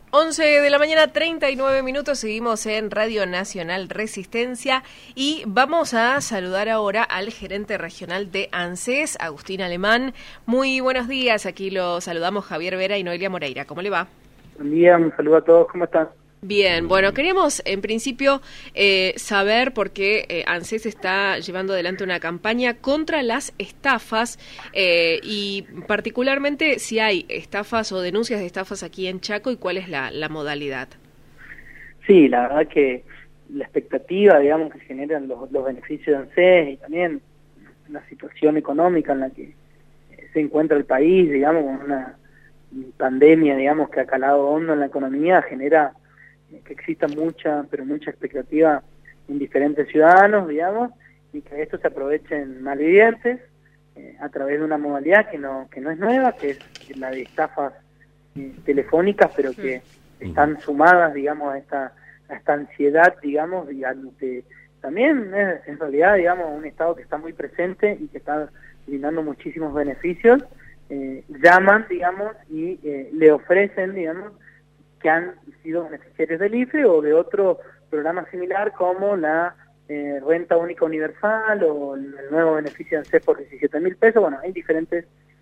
11 de la mañana, 39 minutos, seguimos en Radio Nacional Resistencia y vamos a saludar ahora al gerente regional de ANSES, Agustín Alemán. Muy buenos días, aquí lo saludamos Javier Vera y Noelia Moreira. ¿Cómo le va? Buen día, un saludo a todos, ¿cómo están? Bien, bueno, queríamos en principio saber por qué ANSES está llevando adelante una campaña contra las estafas y particularmente si hay estafas o denuncias de estafas aquí en Chaco y cuál es la modalidad. Sí, la verdad que la expectativa, digamos, que generan los beneficios de ANSES y también la situación económica en la que se encuentra el país, digamos, con una pandemia, digamos, que ha calado hondo en la economía, genera que exista mucha expectativa en diferentes ciudadanos, digamos, y que esto se aprovechen malvivientes a través de una modalidad que no es nueva, que es la de estafas telefónicas, pero que están sumadas, digamos, a esta ansiedad, digamos, y ante también en realidad, digamos, un Estado que está muy presente y que está brindando muchísimos beneficios, llaman, digamos, y le ofrecen, digamos, que han sido beneficiarios del IFE o de otro programa similar como la renta única universal o el nuevo beneficio de ANSES por 17.000 pesos. Bueno, hay diferentes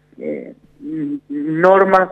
normas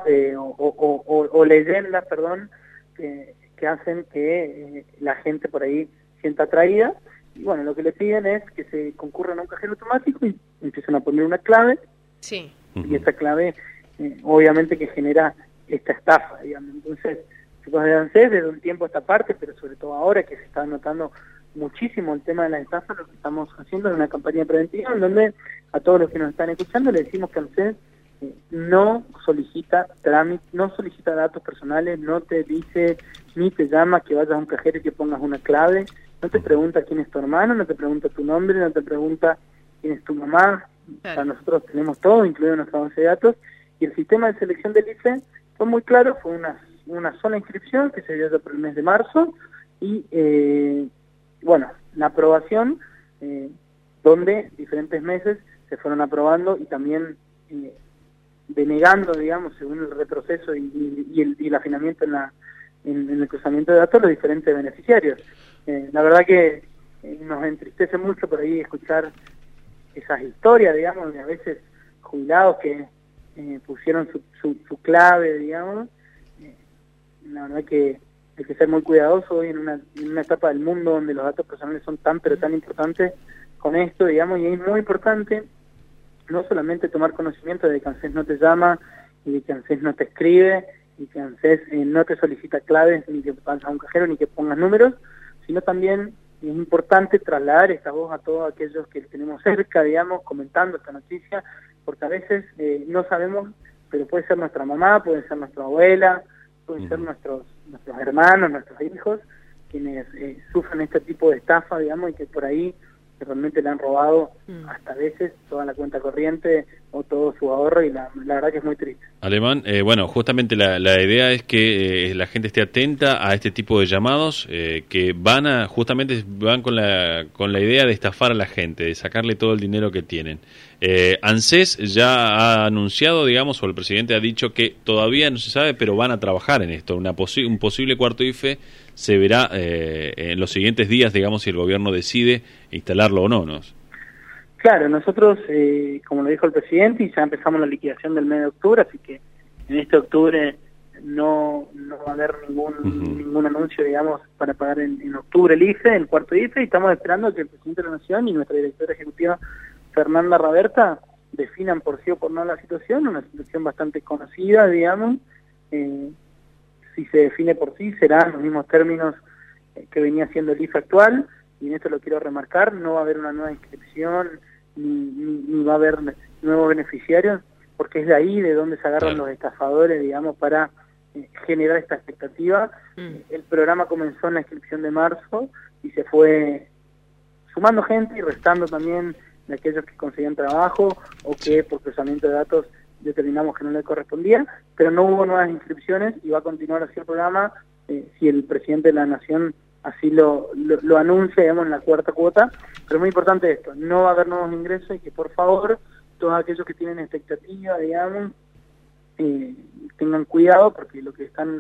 o leyendas, perdón, que hacen que la gente por ahí sienta atraída. Y bueno, lo que le piden es que se concurran a un cajero automático y empiezan a poner una clave. Sí. Y esa clave obviamente que genera esta estafa, digamos. Entonces, chicos de ANSES desde un tiempo a esta parte, pero sobre todo ahora que se está notando muchísimo el tema de la estafa, lo que estamos haciendo es una campaña preventiva en donde a todos los que nos están escuchando le decimos que ANSES no solicita trámite, no solicita datos personales, no te dice ni te llama que vayas a un cajero y que pongas una clave, no te pregunta quién es tu hermano, no te pregunta tu nombre, no te pregunta quién es tu mamá. Para nosotros tenemos todo, incluido nuestra base de datos, y el sistema de selección del IFE fue muy claro, fue una sola inscripción que se dio ya por el mes de marzo y bueno, la aprobación donde diferentes meses se fueron aprobando y también denegando, digamos, según el retroceso y el afinamiento en el cruzamiento de datos los diferentes beneficiarios. La verdad que nos entristece mucho por ahí escuchar esas historias, digamos, de a veces jubilados que pusieron su clave, digamos. La verdad que hay que ser muy cuidadoso hoy en una etapa del mundo donde los datos personales son tan pero tan importantes con esto, digamos, y es muy importante no solamente tomar conocimiento de que ANSES no te llama y de que ANSES no te escribe y que ANSES no te solicita claves ni que vayas a un cajero ni que pongas números, sino también es importante trasladar esta voz a todos aquellos que tenemos cerca, digamos, comentando esta noticia, porque a veces no sabemos, pero puede ser nuestra mamá, puede ser nuestra abuela, pueden ser nuestros hermanos, nuestros hijos, quienes sufren este tipo de estafa, digamos, y que por ahí realmente le han robado hasta a veces toda la cuenta corriente o todo su ahorro, y la verdad que es muy triste. Alemán, bueno, justamente la idea es que la gente esté atenta a este tipo de llamados que justamente van con la idea de estafar a la gente, de sacarle todo el dinero que tienen. ANSES ya ha anunciado, digamos, o el presidente ha dicho que todavía no se sabe, pero van a trabajar en esto. Un posible cuarto IFE se verá en los siguientes días, digamos, si el gobierno decide instalarlo o no, ¿no? Claro, nosotros, como lo dijo el presidente, y ya empezamos la liquidación del mes de octubre, así que en este octubre no va a haber ningún anuncio, digamos, para pagar en octubre el IFE, el cuarto IFE, y estamos esperando que el presidente de la Nación y nuestra directora ejecutiva Fernanda Raberta definan por sí o por no la situación, una situación bastante conocida, digamos. Si se define por sí, será en los mismos términos que venía siendo el IFE actual, y en esto lo quiero remarcar, no va a haber una nueva inscripción, ni va a haber nuevos beneficiarios, porque es de ahí de donde se agarran los estafadores, digamos, para generar esta expectativa. El programa comenzó en la inscripción de marzo y se fue sumando gente y restando también de aquellos que conseguían trabajo o que por cruzamiento de datos determinamos que no le correspondía, pero no hubo nuevas inscripciones y va a continuar así el programa si el presidente de la Nación así lo anuncia, digamos, en la cuarta cuota. Pero es muy importante esto, no va a haber nuevos ingresos y que por favor todos aquellos que tienen expectativa, digamos, tengan cuidado, porque lo que están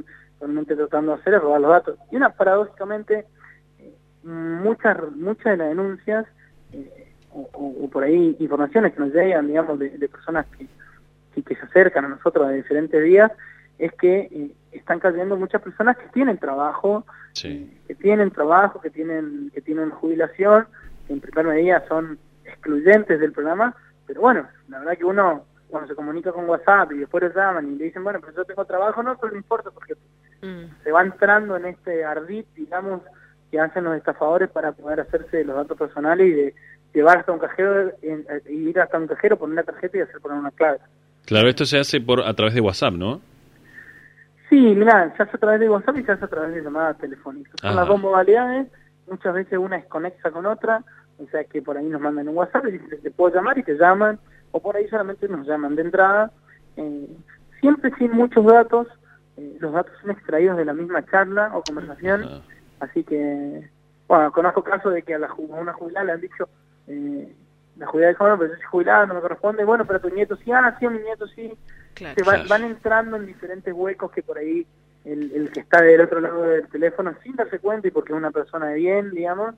actualmente tratando de hacer es robar los datos. Y paradójicamente, muchas de las denuncias, o por ahí informaciones que nos llegan, digamos, de personas que se acercan a nosotros de diferentes días, es que están cayendo muchas personas que tienen trabajo, que tienen una jubilación, que en primera medida son excluyentes del programa, pero bueno, la verdad que uno cuando se comunica con WhatsApp y después lo llaman y le dicen, bueno, pero yo tengo trabajo, no, pero no importa, porque se va entrando en este ardid, digamos, que hacen los estafadores para poder hacerse de los datos personales y de llevar hasta un cajero, ir hasta un cajero, poner una tarjeta y hacer poner una clave. Claro, esto se hace a través de WhatsApp, ¿no? Sí, mirá, se hace a través de WhatsApp y se hace a través de llamadas telefónicas. Son las dos modalidades, muchas veces una es conexa con otra, o sea que por ahí nos mandan un WhatsApp y dicen, te puedo llamar, y te llaman, o por ahí solamente nos llaman de entrada, siempre sin muchos datos, los datos son extraídos de la misma charla o conversación, así que, bueno, conozco casos de que a una jubilada le han dicho, la jubilada dijo, bueno, pero yo soy jubilada, no me corresponde, bueno, pero tu nieto sí, sí, a mi nieto sí. Claro, van entrando en diferentes huecos que por ahí el que está del otro lado del teléfono, sin darse cuenta y porque es una persona de bien, digamos,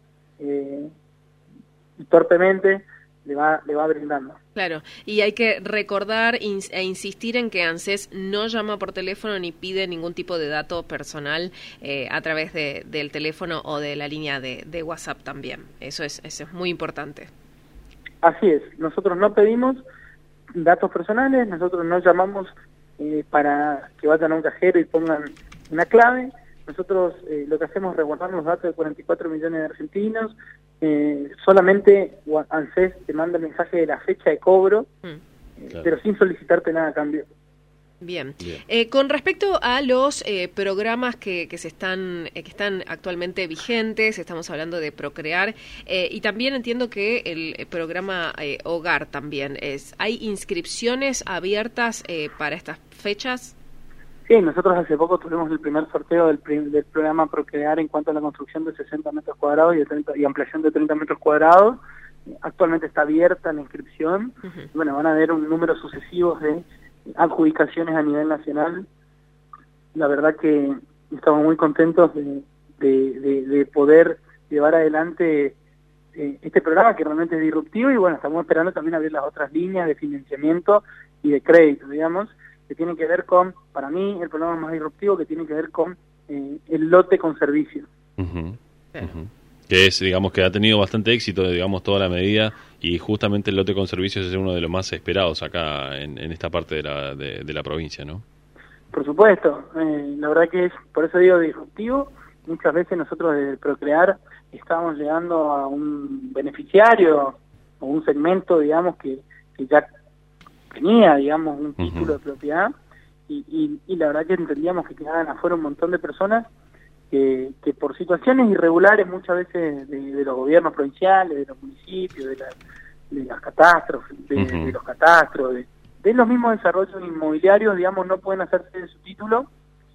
torpemente le va brindando. Claro, y hay que recordar e insistir en que ANSES no llama por teléfono ni pide ningún tipo de dato personal a través del teléfono o de la línea de WhatsApp también. Eso es muy importante. Así es, nosotros no pedimos datos personales, nosotros no llamamos para que vayan a un cajero y pongan una clave. Nosotros lo que hacemos es resguardar los datos de 44 millones de argentinos. Solamente ANSES te manda el mensaje de la fecha de cobro, claro, pero sin solicitarte nada a cambio. Bien. Con respecto a los programas que están actualmente vigentes, estamos hablando de Procrear, y también entiendo que el programa Hogar también ¿hay inscripciones abiertas para estas fechas? Sí, nosotros hace poco tuvimos el primer sorteo del programa Procrear en cuanto a la construcción de 60 metros cuadrados y ampliación de 30 metros cuadrados. Actualmente está abierta la inscripción. Bueno, van a haber un número sucesivo de adjudicaciones a nivel nacional. La verdad que estamos muy contentos de poder llevar adelante este programa que realmente es disruptivo, y bueno, estamos esperando también abrir las otras líneas de financiamiento y de crédito, digamos, que tienen que ver con, para mí, el programa más disruptivo, que tiene que ver con el lote con servicio. Que es, digamos, que ha tenido bastante éxito, digamos, toda la medida, y justamente el lote con servicios es uno de los más esperados acá en esta parte de la provincia, ¿no? Por supuesto, la verdad que es, por eso digo disruptivo. Muchas veces nosotros desde Procrear estamos llegando a un beneficiario o un segmento, digamos, que ya tenía, digamos, un título de propiedad, y la verdad que entendíamos que quedaban afuera un montón de personas que por situaciones irregulares muchas veces de los gobiernos provinciales, de los municipios, de las catastros, de los catastros, de los mismos desarrollos inmobiliarios, digamos, no pueden hacerse de su título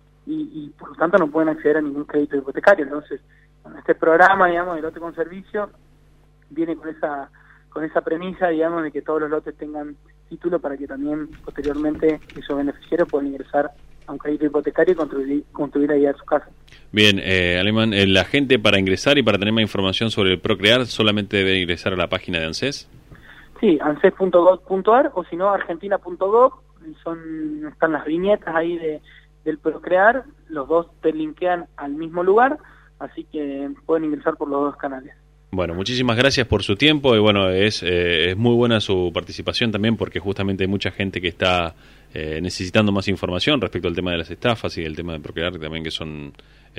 y por lo tanto no pueden acceder a ningún crédito hipotecario. Entonces, bueno, este programa, digamos, de lote con servicio viene con esa premisa, digamos, de que todos los lotes tengan título para que también posteriormente esos beneficiarios puedan ingresar a un crédito hipotecario y construir ahí a su casa. Bien, Alemán, la gente para ingresar y para tener más información sobre el Procrear solamente debe ingresar a la página de ANSES. Sí, anses.gov.ar o si no argentina.gov, están las viñetas ahí del Procrear, los dos te linkean al mismo lugar, así que pueden ingresar por los dos canales. Bueno, muchísimas gracias por su tiempo y bueno, es muy buena su participación también porque justamente hay mucha gente que está necesitando más información respecto al tema de las estafas y el tema de Procrear también, que son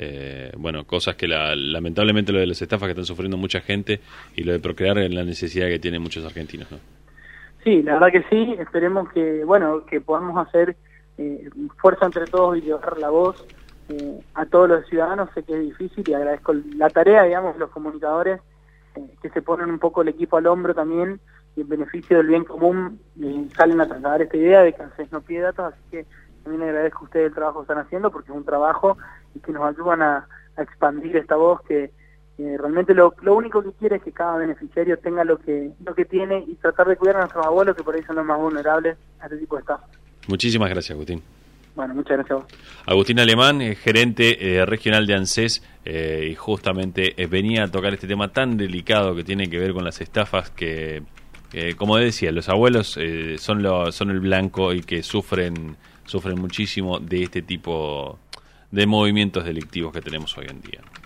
cosas que lamentablemente lo de las estafas que están sufriendo mucha gente, y lo de Procrear es la necesidad que tienen muchos argentinos, ¿no? Sí, la verdad que sí, esperemos que podamos hacer fuerza entre todos y llevar la voz a todos los ciudadanos. Sé que es difícil y agradezco la tarea, digamos, de los comunicadores que se ponen un poco el equipo al hombro también, y en beneficio del bien común salen a trasladar esta idea de que ANSES no pide datos, así que también agradezco a ustedes el trabajo que están haciendo, porque es un trabajo y que nos ayudan a expandir esta voz que realmente lo único que quiere es que cada beneficiario tenga lo que tiene y tratar de cuidar a nuestros abuelos, que por ahí son los más vulnerables a este tipo de estafas. Muchísimas gracias, Agustín. Bueno, muchas gracias a vos. Agustín Alemán, gerente regional de ANSES, y justamente venía a tocar este tema tan delicado que tiene que ver con las estafas que, como decía, los abuelos son el blanco y que sufren muchísimo de este tipo de movimientos delictivos que tenemos hoy en día.